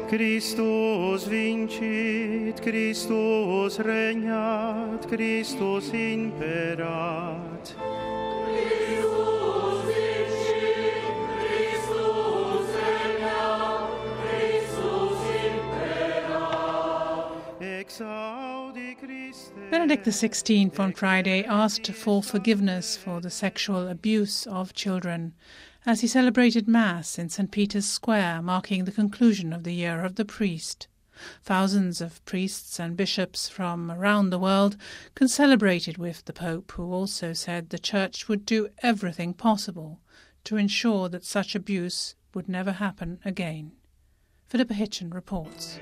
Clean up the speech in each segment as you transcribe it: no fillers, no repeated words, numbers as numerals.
Christus vincit, Christus regnat, Christus imperat. Christus vincit, Christus regnat, Christus imperat. Exaudi Christe. Benedict XVI on Friday asked for forgiveness for the sexual abuse of children as he celebrated Mass in St. Peter's Square, marking the conclusion of the Year of the Priest. Thousands of priests and bishops from around the world concelebrated with the Pope, who also said the Church would do everything possible to ensure that such abuse would never happen again. Philippa Hitchen reports.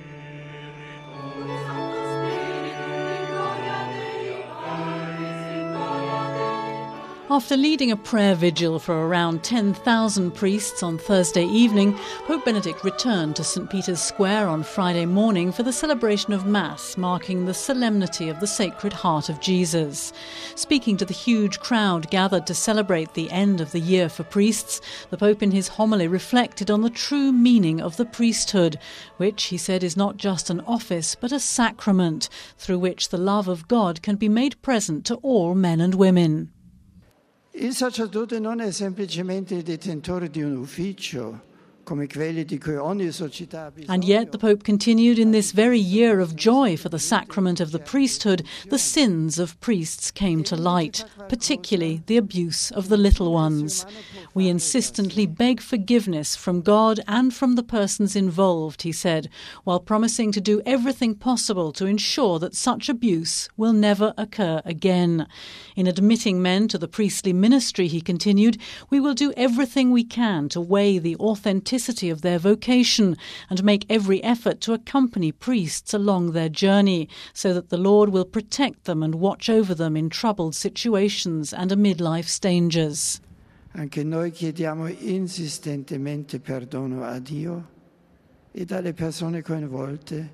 After leading a prayer vigil for around 10,000 priests on Thursday evening, Pope Benedict returned to St. Peter's Square on Friday morning for the celebration of Mass, marking the solemnity of the Sacred Heart of Jesus. Speaking to the huge crowd gathered to celebrate the end of the year for priests, the Pope in his homily reflected on the true meaning of the priesthood, which, he said, is not just an office but a sacrament, through which the love of God can be made present to all men and women. Il sacerdote non è semplicemente il detentore di un ufficio, come quelli di cui ogni società ha bisogno. And yet the Pope continued, in this very year of joy for the sacrament of the priesthood, the sins of priests came to light, particularly the abuse of the little ones. We insistently beg forgiveness from God and from the persons involved, he said, while promising to do everything possible to ensure that such abuse will never occur again. In admitting men to the priestly ministry, he continued, we will do everything we can to weigh the authenticity of their vocation and make every effort to accompany priests along their journey, so that the Lord will protect them and watch over them in troubled situations and amid life's dangers. Anche noi chiediamo insistentemente perdono a Dio e alle persone coinvolte.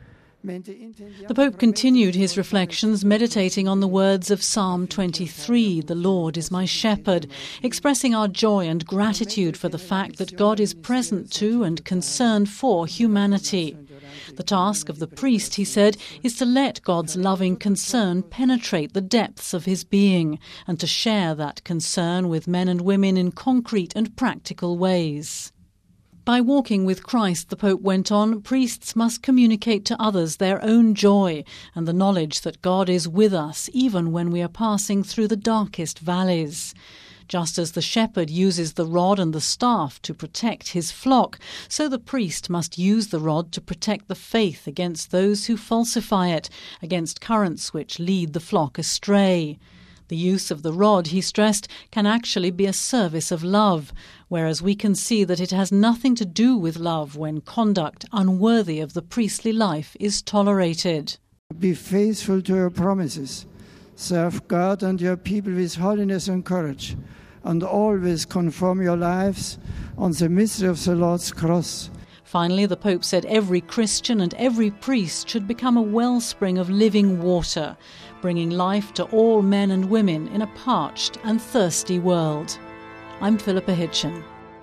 The Pope continued his reflections, meditating on the words of Psalm 23, "The Lord is my shepherd," expressing our joy and gratitude for the fact that God is present to and concerned for humanity. The task of the priest, he said, is to let God's loving concern penetrate the depths of his being and to share that concern with men and women in concrete and practical ways. By walking with Christ, the Pope went on, priests must communicate to others their own joy and the knowledge that God is with us even when we are passing through the darkest valleys. Just as the shepherd uses the rod and the staff to protect his flock, so the priest must use the rod to protect the faith against those who falsify it, against currents which lead the flock astray. The use of the rod, he stressed, can actually be a service of love, whereas we can see that it has nothing to do with love when conduct unworthy of the priestly life is tolerated. Be faithful to your promises. Serve God and your people with holiness and courage, and always conform your lives on the mystery of the Lord's cross. Finally, the Pope said every Christian and every priest should become a wellspring of living water, bringing life to all men and women in a parched and thirsty world. I'm Philippa Hitchen.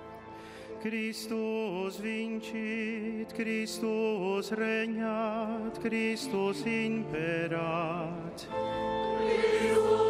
Christus vincit, Christus regnat, Christus imperat.